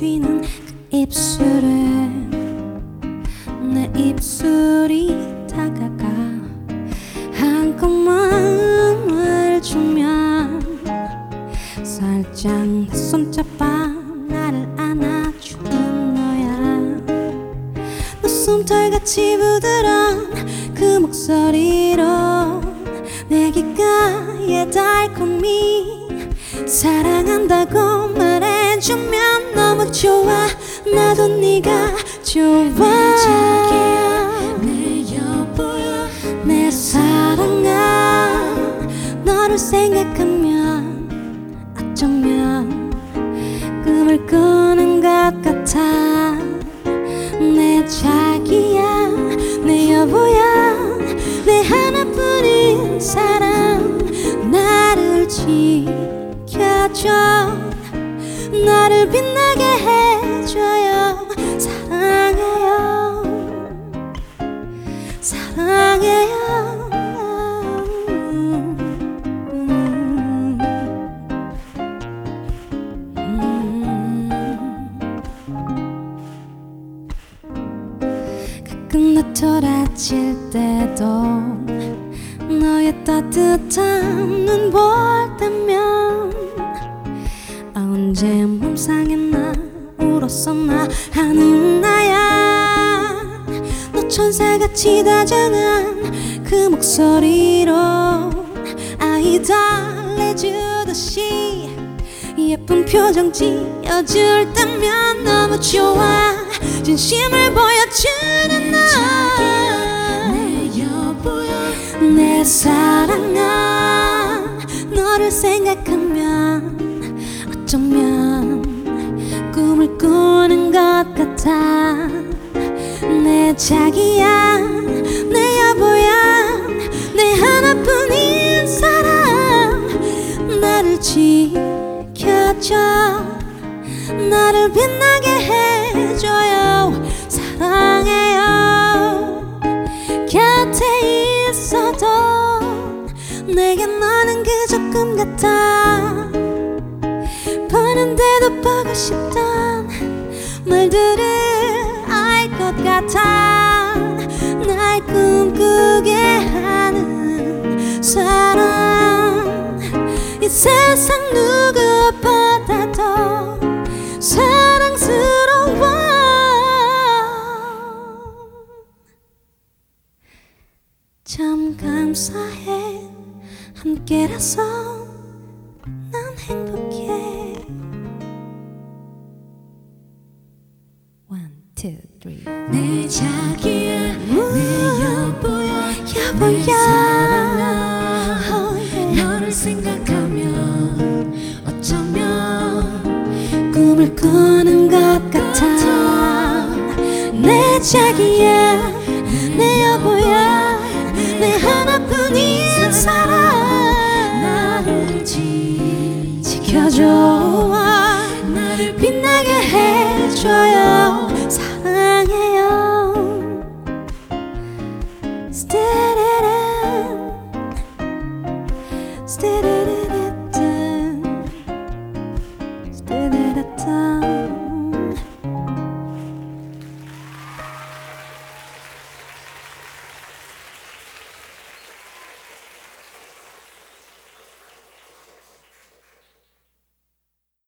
뛰는 그 입술에 내 입술이 다가가 한껏 마음을 주면 살짝 내 손잡아 나를 안아주는 너야. 너 솜털같이 부드러운 그 목소리로 내 귓가에 달콤히 사랑한다고 말해주면 너무 좋아. 나도 네가 좋아. 자기야 내 여보야 내 사랑아. 너를 생각하면 어쩌면 꿈을 꾸는 것 같아. 내 자기야 내 여보야 내 하나뿐인 사랑. 나를 지켜줘 나를 빛나게 해줘요. 사랑해요 사랑해요. 가끔 나 돌아칠 때도 너의 따뜻한 눈 볼 때면 언제 맘상했나 울었었나 하는 나야. 너 천사같이 다정한 그 목소리로 아이 달래주듯이 예쁜 표정 지어줄 때면 너무 좋아. 진심을 보여주는 너 내 여보야 내 사랑아. 너를 생각하면 어쩌면 꿈을 꾸는 것 같아. 내 자기야 내 여보야 내 하나뿐인 사랑. 나를 지켜줘 나를 빛나게 해줘요. 사랑해요. 곁에 있어도 내겐 너는 그저 꿈 같아. 보는데도 보고 싶던 말들을 알 것 같아. 날 꿈꾸게 하는 사랑. 이 세상 누구보다도 사랑스러워. 참 감사해. 함께라서 난 행복해. One, two, three. 내 자기야 내 여보야 여보야 내 사랑아. oh, yeah. 너를 생각하면 어쩌면 꿈을 꾸는 것 같아. 내 자기야 내 여보야 내 하나뿐인 사랑. 나를 지켜줘 나를 빛나게 해줘요. 사랑해요. 스테레레 스테레레레 스테레레레